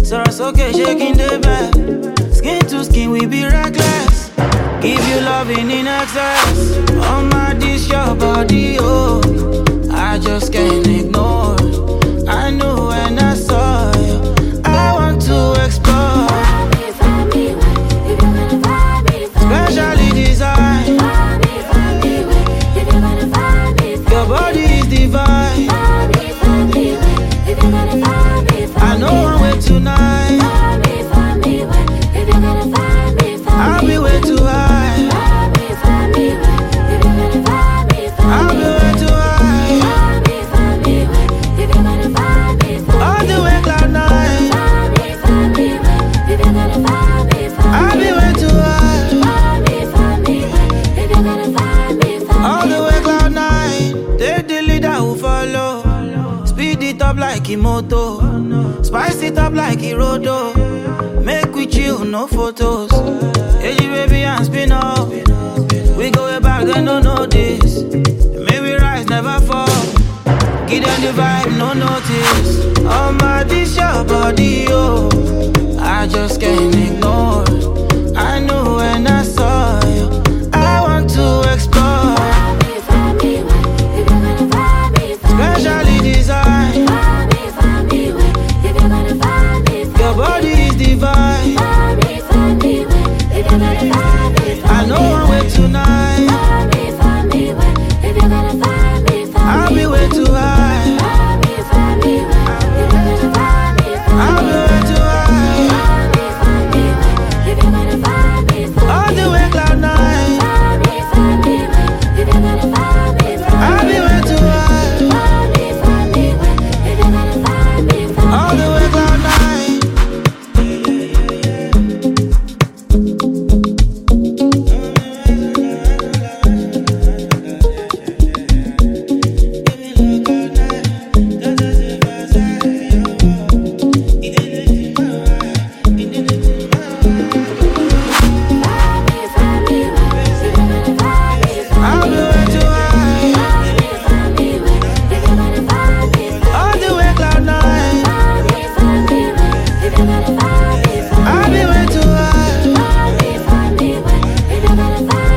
okay, shaking the bed. Skin to skin, we be reckless. Give you loving in excess. On my dish, your body, oh. I just can't ignore. I knew when I saw you. I want to explore. Specially designed. Your body is divine. I know I'm way tonight. I'll be way too high. I'll be way too high. All the way cloud nine. I'll be way too high. All the way cloud nine. Take the leader who follow. Speed it up like Imoto. Spice it up like Hirodo. Make we chill, no photos. Hey, baby, and spin up. We go way back, they don't know this. May we rise, never fall. Give them the vibe, no notice. Oh my, this your body, oh. I just can't ignore. I knew when I saw you. I want to explore. Specially designed. Your body is divine. I know I'm way tonight. I'll be way too high. I'll be way too high. All the way cloud nine. I'll be way too high. All the way cloud nine.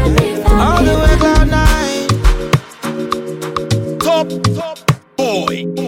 Top boy.